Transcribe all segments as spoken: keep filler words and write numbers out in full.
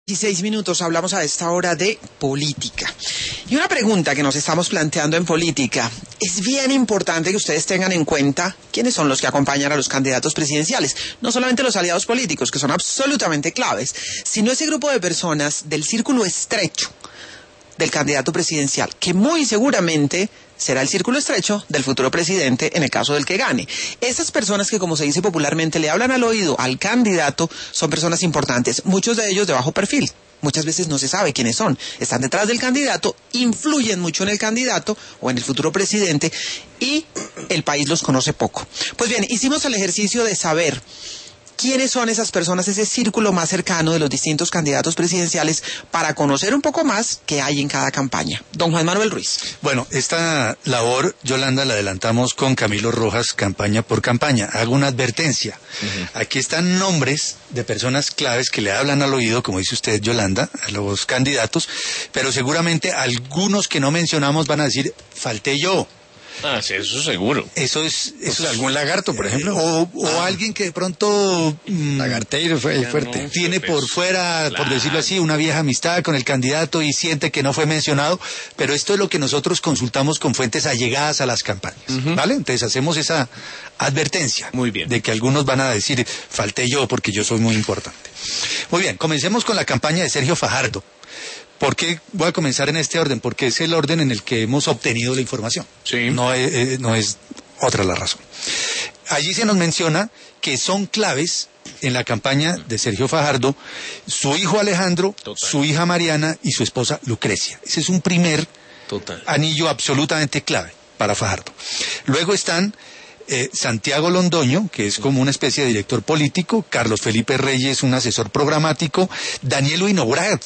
dieciséis minutos hablamos a esta hora de política. Y una pregunta que nos estamos planteando en política: es bien importante que ustedes tengan en cuenta quiénes son los que acompañan a los candidatos presidenciales. No solamente los aliados políticos, que son absolutamente claves, sino ese grupo de personas del círculo estrecho del candidato presidencial, que muy seguramente será el círculo estrecho del futuro presidente en el caso del que gane. Esas personas que, como se dice popularmente, le hablan al oído al candidato, son personas importantes, muchos de ellos de bajo perfil. Muchas veces no se sabe quiénes son. Están detrás del candidato, influyen mucho en el candidato o en el futuro presidente, y el país los conoce poco. Pues bien, hicimos el ejercicio de saber quiénes son esas personas, ese círculo más cercano de los distintos candidatos presidenciales, para conocer un poco más qué hay en cada campaña. Don Juan Manuel Ruiz. Bueno, esta labor, Yolanda, la adelantamos con Camilo Rojas, campaña por campaña. Hago una advertencia. Uh-huh. Aquí están nombres de personas claves que le hablan al oído, como dice usted, Yolanda, a los candidatos, pero seguramente algunos que no mencionamos van a decir, falté yo. Ah, sí, eso seguro. Eso es... Eso es algún lagarto, por ejemplo. O, o ah. alguien que de pronto... Mmm, Lagarteiro fue fuerte. No, tiene por fuera, claro, por decirlo así, una vieja amistad con el candidato y siente que no fue mencionado, pero esto es lo que nosotros consultamos con fuentes allegadas a las campañas, uh-huh. ¿vale? Entonces hacemos esa advertencia. Muy bien. De que algunos van a decir, falté yo porque yo soy muy importante. Muy bien, comencemos con la campaña de Sergio Fajardo. ¿Por qué voy a comenzar en este orden? Porque es el orden en el que hemos obtenido la información. Sí. No es, eh, no es otra la razón. Allí se nos menciona que son claves en la campaña de Sergio Fajardo su hijo Alejandro, Total. su hija Mariana y su esposa Lucrecia. Ese es un primer Total. anillo absolutamente clave para Fajardo. Luego están eh, Santiago Londoño, que es como una especie de director político, Carlos Felipe Reyes, un asesor programático, Daniel Winograd,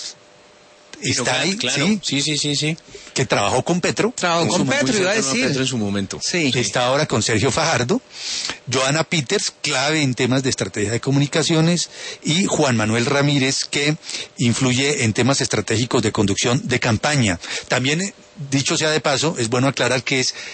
está ahí, claro. ¿sí? sí, sí, sí, sí. Que trabajó con Petro. Trabajó con Petro, iba a decir. Petro en su momento. Sí. Está ahora con Sergio Fajardo. Joana Peters, clave en temas de estrategia de comunicaciones. Y Juan Manuel Ramírez, que influye en temas estratégicos de conducción de campaña. También, dicho sea de paso, es bueno aclarar que es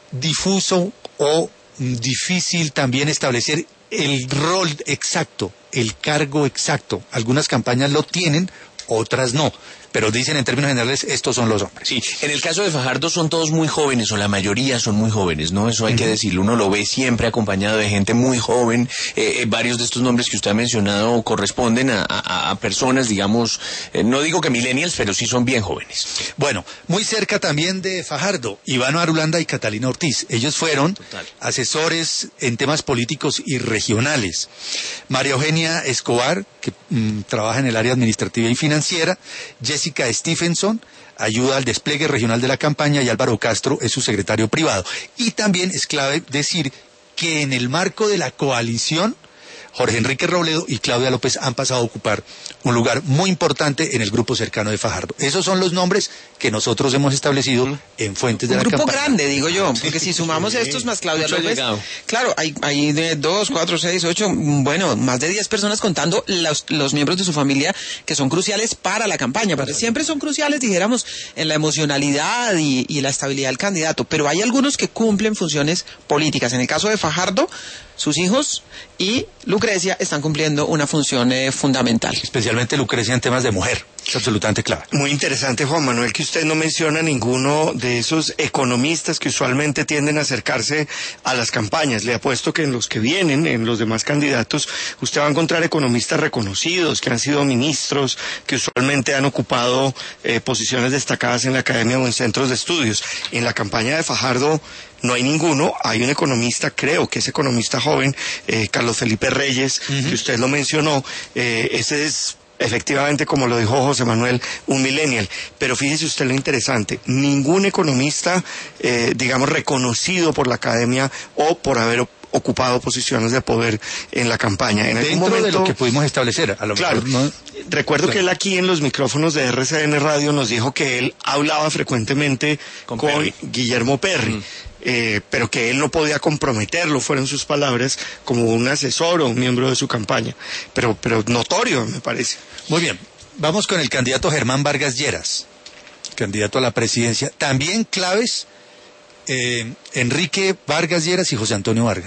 difuso o difícil también establecer el rol exacto, el cargo exacto. Algunas campañas lo tienen, otras no, pero dicen en términos generales, estos son los hombres. Sí, en el caso de Fajardo son todos muy jóvenes, o la mayoría son muy jóvenes, ¿no? Eso hay uh-huh. que decirlo, uno lo ve siempre acompañado de gente muy joven. Eh, eh, varios de estos nombres que usted ha mencionado corresponden a, a, a personas, digamos, eh, no digo que millennials, pero sí son bien jóvenes. Bueno, muy cerca también de Fajardo, Iván Arulanda y Catalina Ortiz. Ellos fueron Total. asesores en temas políticos y regionales. María Eugenia Escobar, que mmm, trabaja en el área administrativa y financiera. Jessica Stephenson ayuda al despliegue regional de la campaña y Álvaro Castro es su secretario privado. Y también es clave decir que en el marco de la coalición, Jorge Enrique Robledo y Claudia López han pasado a ocupar un lugar muy importante en el grupo cercano de Fajardo. Esos son los nombres que nosotros hemos establecido mm. en fuentes de un la campaña. Un grupo grande, digo yo, porque si sumamos sí, estos más Claudia López, llegado. claro, hay, hay de dos, cuatro, seis, ocho, bueno, más de diez personas contando los, los miembros de su familia que son cruciales para la campaña, porque siempre son cruciales, dijéramos, en la emocionalidad y, y la estabilidad del candidato, pero hay algunos que cumplen funciones políticas. En el caso de Fajardo, sus hijos y Lucrecia están cumpliendo una función eh, fundamental. Especialmente Lucrecia en temas de mujer, es absolutamente clave. Muy interesante, Juan Manuel, que usted no menciona ninguno de esos economistas que usualmente tienden a acercarse a las campañas. Le apuesto que en los que vienen, en los demás candidatos, usted va a encontrar economistas reconocidos, que han sido ministros, que usualmente han ocupado eh, posiciones destacadas en la academia o en centros de estudios. En la campaña de Fajardo no hay ninguno. Hay un economista, creo que es economista joven, eh, Carlos Felipe Reyes, uh-huh. que usted lo mencionó. Eh, ese es efectivamente, como lo dijo José Manuel, un millennial. Pero fíjese usted lo interesante, ningún economista, eh, digamos, reconocido por la academia o por haber ocupado posiciones de poder en la campaña. En Dentro momento, de lo que pudimos establecer, a lo claro, mejor no... Recuerdo claro. que él aquí en los micrófonos de R C N Radio nos dijo que él hablaba frecuentemente con, con Perry. Guillermo Perry. Mm. Eh, pero que él no podía comprometerlo, fueron sus palabras, como un asesor o un miembro de su campaña. Pero, pero notorio, me parece. Muy bien, vamos con el candidato Germán Vargas Lleras, candidato a la presidencia. También claves, eh, Enrique Vargas Lleras y José Antonio Vargas.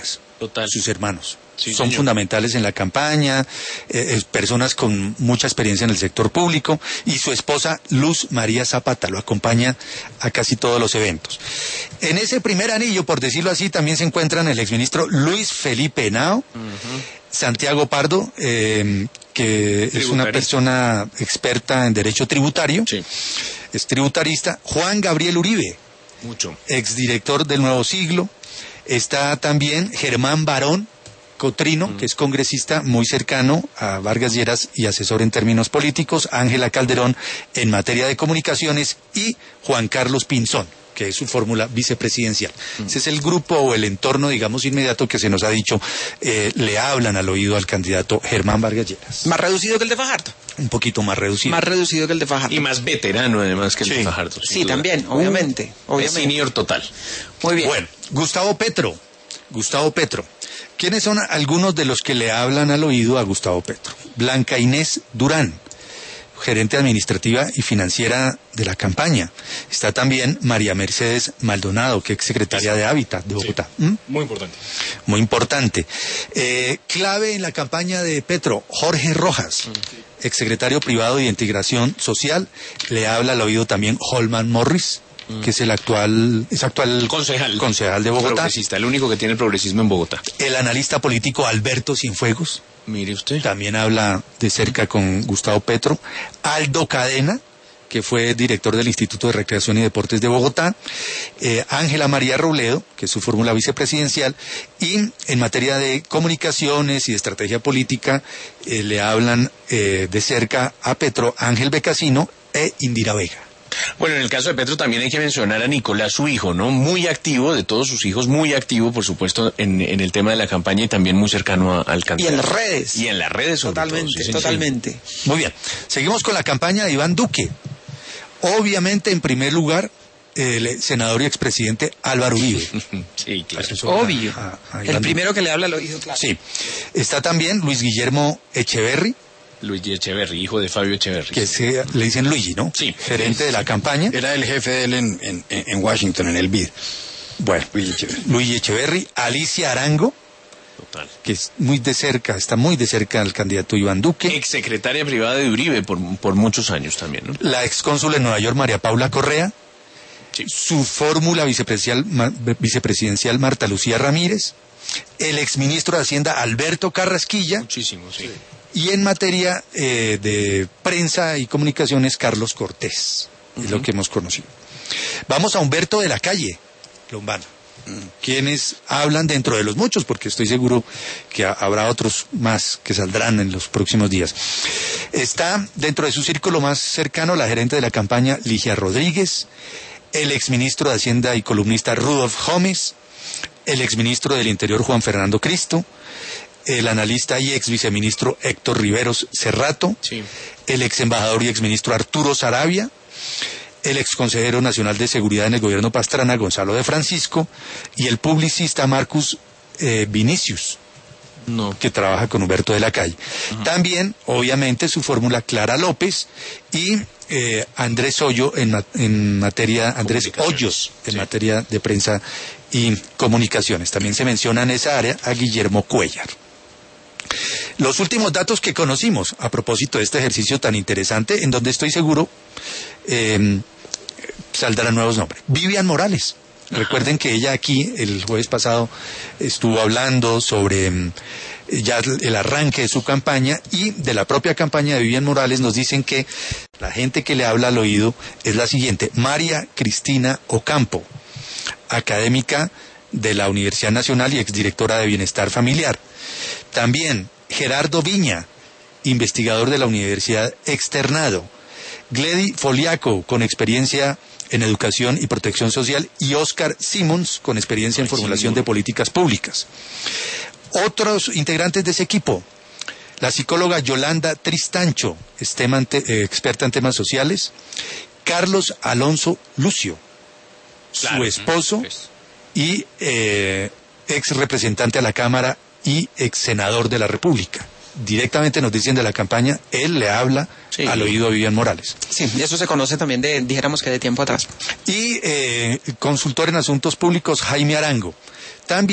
Total. sus hermanos. Sí, Son señor. fundamentales en la campaña, eh, personas con mucha experiencia en el sector público, y su esposa Luz María Zapata lo acompaña a casi todos los eventos. En ese primer anillo, por decirlo así, también se encuentran el exministro Luis Felipe Henao, uh-huh. Santiago Pardo, eh, que es una persona experta en derecho tributario, sí. es tributarista, Juan Gabriel Uribe, mucho, exdirector del Nuevo Siglo, está también Germán Barón Cotrino, mm. que es congresista muy cercano a Vargas Lleras y asesor en términos políticos, Ángela Calderón en materia de comunicaciones y Juan Carlos Pinzón, que es su fórmula vicepresidencial. Mm. Ese es el grupo o el entorno, digamos, inmediato que se nos ha dicho, eh, le hablan al oído al candidato Germán Vargas Lleras. ¿Más reducido que el de Fajardo? Un poquito más reducido. Más reducido que el de Fajardo. Y más veterano, además, que el sí. de Fajardo. Sí, duda. También, obviamente. Uh, obviamente. Senior total. Muy bien. Bueno, Gustavo Petro. Gustavo Petro. ¿Quiénes son algunos de los que le hablan al oído a Gustavo Petro? Blanca Inés Durán, gerente administrativa y financiera de la campaña. Está también María Mercedes Maldonado, que es secretaria de Hábitat de Bogotá. Sí, ¿Mm? Muy importante. Muy importante. Eh, clave en la campaña de Petro, Jorge Rojas, mm. exsecretario privado de Integración Social. Le habla al oído también Holman Morris, mm. que es el actual, es actual concejal, concejal de Bogotá. Progresista, el único que tiene el progresismo en Bogotá. El analista político Alberto Cienfuegos. Mire usted. También habla de cerca con Gustavo Petro. Aldo Cadena, que fue director del Instituto de Recreación y Deportes de Bogotá. Eh, Ángela María Robledo, que es su fórmula vicepresidencial. Y en materia de comunicaciones y de estrategia política, eh, le hablan eh, de cerca a Petro Ángel Becasino e Indira Vega. Bueno, en el caso de Petro también hay que mencionar a Nicolás, su hijo, ¿no? Muy activo, de todos sus hijos, muy activo, por supuesto, en, en el tema de la campaña y también muy cercano a, al candidato. Y en las redes. Y en las redes, sobre Totalmente, todo, sí, totalmente. Sí. Muy bien. Seguimos con la campaña de Iván Duque. Obviamente, en primer lugar, el senador y expresidente Álvaro Uribe. Sí, claro. Obvio. A, a el primero Duque. Que le habla al oído, claro. Sí. Está también Luis Guillermo Echeverry. Luigi Echeverry, hijo de Fabio Echeverry. Que se, le dicen Luigi, ¿no? Sí. Gerente de la campaña. Era el jefe de él en, en, en Washington, en el B I D. Bueno, Luigi Echeverry. Luigi Echeverry, Alicia Arango. Total. Que es muy de cerca, está muy de cerca al candidato Iván Duque. Exsecretaria privada de Uribe por, por muchos años también, ¿no? La excónsul en Nueva York, María Paula Correa. Sí. Su fórmula vicepresidencial, vicepresidencial Marta Lucía Ramírez. El exministro de Hacienda Alberto Carrasquilla. Muchísimo, sí. Y en materia eh, de prensa y comunicaciones, Carlos Cortés, uh-huh. es lo que hemos conocido. Vamos a Humberto de la Calle, Lombana, uh-huh. quienes hablan dentro de los muchos, porque estoy seguro que ha, habrá otros más que saldrán en los próximos días. Está dentro de su círculo más cercano la gerente de la campaña, Ligia Rodríguez, el exministro de Hacienda y columnista Rudolf Gómez, el exministro del Interior Juan Fernando Cristo, el analista y ex viceministro Héctor Riveros Cerrato, sí. el ex embajador y exministro Arturo Sarabia, el ex consejero nacional de seguridad en el gobierno Pastrana, Gonzalo de Francisco, y el publicista Marcus eh, Vinicius, no. que trabaja con Humberto de la Calle. Uh-huh. También, obviamente, su fórmula Clara López y eh, Andrés Hoyo en, ma- en materia, Andrés Hoyos en sí. materia de prensa y comunicaciones. También se menciona en esa área a Guillermo Cuellar. Los últimos datos que conocimos a propósito de este ejercicio tan interesante, en donde estoy seguro eh, saldrán nuevos nombres. Vivian Morales. Ajá. Recuerden que ella aquí el jueves pasado estuvo hablando sobre eh, ya el arranque de su campaña, y de la propia campaña de Vivian Morales nos dicen que la gente que le habla al oído es la siguiente: María Cristina Ocampo, académica de la Universidad Nacional y exdirectora de Bienestar Familiar. También Gerardo Viña, investigador de la Universidad Externado. Gledy Foliaco, con experiencia en educación y protección social, y Oscar Simons, con experiencia en formulación de políticas públicas. Otros integrantes de ese equipo: la psicóloga Yolanda Tristancho, experta en temas sociales; Carlos Alonso Lucio, claro, su esposo pues. y eh, ex representante a la Cámara y ex senador de la República. Directamente nos dicen de la campaña, él le habla sí. al oído a Vivian Morales. Sí, y eso se conoce también de, dijéramos que de tiempo atrás. Y eh, consultor en asuntos públicos, Jaime Arango. También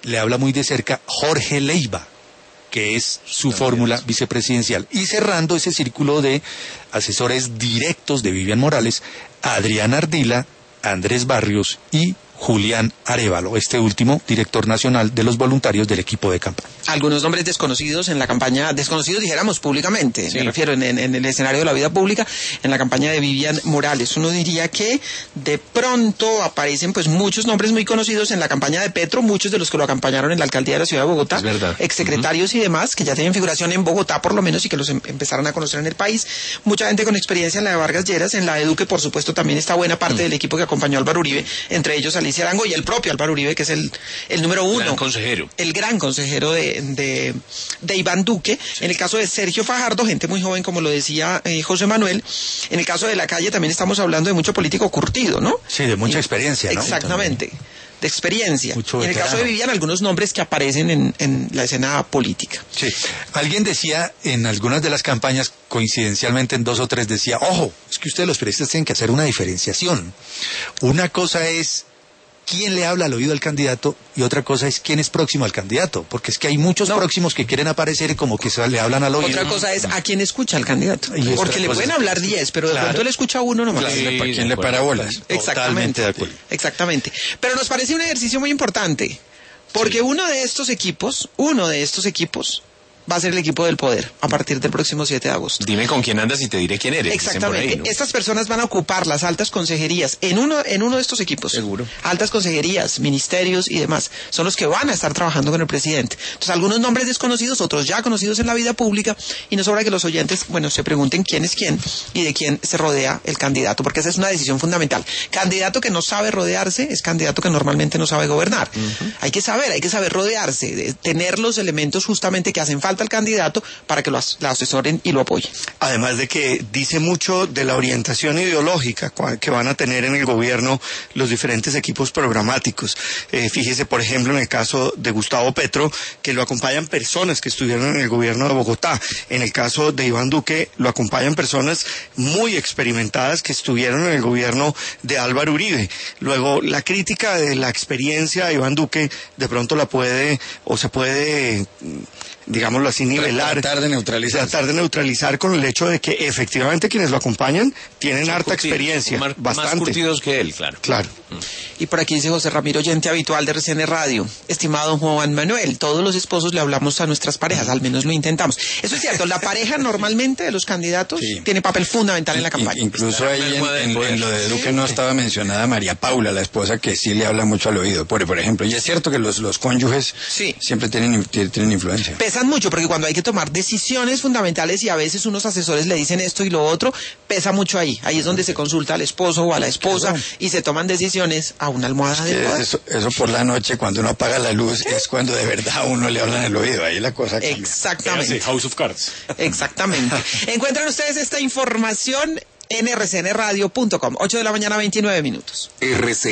le habla muy de cerca Jorge Leiva, que es su fórmula vicepresidencial. Y cerrando ese círculo de asesores directos de Vivian Morales, Adrián Ardila, Andrés Barrios y Julián Arévalo, este último director nacional de los voluntarios del equipo de campaña. Algunos nombres desconocidos en la campaña, desconocidos dijéramos públicamente, sí. me refiero en, en, en el escenario de la vida pública, en la campaña de Vivian Morales. Uno diría que de pronto aparecen pues muchos nombres muy conocidos en la campaña de Petro, muchos de los que lo acompañaron en la alcaldía de la ciudad de Bogotá, es verdad. exsecretarios uh-huh. y demás, que ya tienen figuración en Bogotá por lo menos y que los em- empezaron a conocer en el país. Mucha gente con experiencia en la de Vargas Lleras, en la de Duque por supuesto también está buena parte uh-huh. del equipo que acompañó a Álvaro Uribe, entre ellos Alicia Arango y el propio Álvaro Uribe, que es el, el número uno. Gran consejero. El gran consejero de, de, de Iván Duque. Sí. En el caso de Sergio Fajardo, gente muy joven, como lo decía eh, José Manuel. En el caso de la calle también estamos hablando de mucho político curtido, ¿no? Sí, de mucha y, experiencia, ¿no? Exactamente. De experiencia. Mucho y en el caso de Vivian, algunos nombres que aparecen en, en la escena política. Sí. Alguien decía en algunas de las campañas, coincidencialmente en dos o tres, decía, ojo, es que ustedes los periodistas tienen que hacer una diferenciación. Una cosa es quién le habla al oído al candidato y otra cosa es quién es próximo al candidato, porque es que hay muchos no. próximos que quieren aparecer como que se le hablan al oído. Otra cosa es a quién escucha al candidato, y porque le pueden hablar diez, pero claro. de pronto le escucha a uno nomás. Claro, Sí, ¿para quién le para bolas? Exactamente, de acuerdo. Exactamente. Pero nos parece un ejercicio muy importante, porque sí. uno de estos equipos, uno de estos equipos va a ser el equipo del poder a partir del próximo siete de agosto. Dime con quién andas y te diré quién eres. Exactamente. Ahí, ¿no? Estas personas van a ocupar las altas consejerías en uno, en uno de estos equipos. Seguro. Altas consejerías, ministerios y demás. Son los que van a estar trabajando con el presidente. Entonces, algunos nombres desconocidos, otros ya conocidos en la vida pública, y nos sobra que los oyentes, bueno, se pregunten quién es quién y de quién se rodea el candidato, porque esa es una decisión fundamental. Candidato que no sabe rodearse es candidato que normalmente no sabe gobernar. Uh-huh. Hay que saber, hay que saber rodearse, de tener los elementos justamente que hacen falta al candidato para que lo, as- lo asesoren y lo apoyen. Además de que dice mucho de la orientación ideológica que van a tener en el gobierno los diferentes equipos programáticos. Eh, fíjese, por ejemplo, en el caso de Gustavo Petro, que lo acompañan personas que estuvieron en el gobierno de Bogotá. En el caso de Iván Duque, lo acompañan personas muy experimentadas que estuvieron en el gobierno de Álvaro Uribe. Luego, la crítica de la experiencia de Iván Duque de pronto la puede, o se puede, digámoslo así, nivelar. Tratar de neutralizar. Tratar de neutralizar con el hecho de que efectivamente quienes lo acompañan tienen Son harta curtidos, experiencia. Más, bastante. más curtidos que él, claro. Claro. Y por aquí dice José Ramiro, oyente habitual de R C N Radio. Estimado Juan Manuel, todos los esposos le hablamos a nuestras parejas, al menos lo intentamos. Eso es cierto, la pareja normalmente de los candidatos sí. tiene papel fundamental en la campaña. Incluso ahí en, en, en lo de Duque no estaba mencionada María Paula, la esposa, que sí le habla mucho al oído, por, por ejemplo. Y es cierto que los, los cónyuges sí. siempre tienen, tienen influencia. Pesan mucho, porque cuando hay que tomar decisiones fundamentales y a veces unos asesores le dicen esto y lo otro, pesa mucho ahí. Ahí es donde se consulta al esposo o a la esposa claro. y se toman decisiones a una almohada de poder. Eso, eso por la noche, cuando uno apaga la luz, es cuando de verdad a uno le hablan en el oído. Ahí la cosa cambia. Exactamente. House of Cards. Exactamente. Encuentran ustedes esta información en r c n radio punto com. ocho de la mañana, veintinueve minutos. R C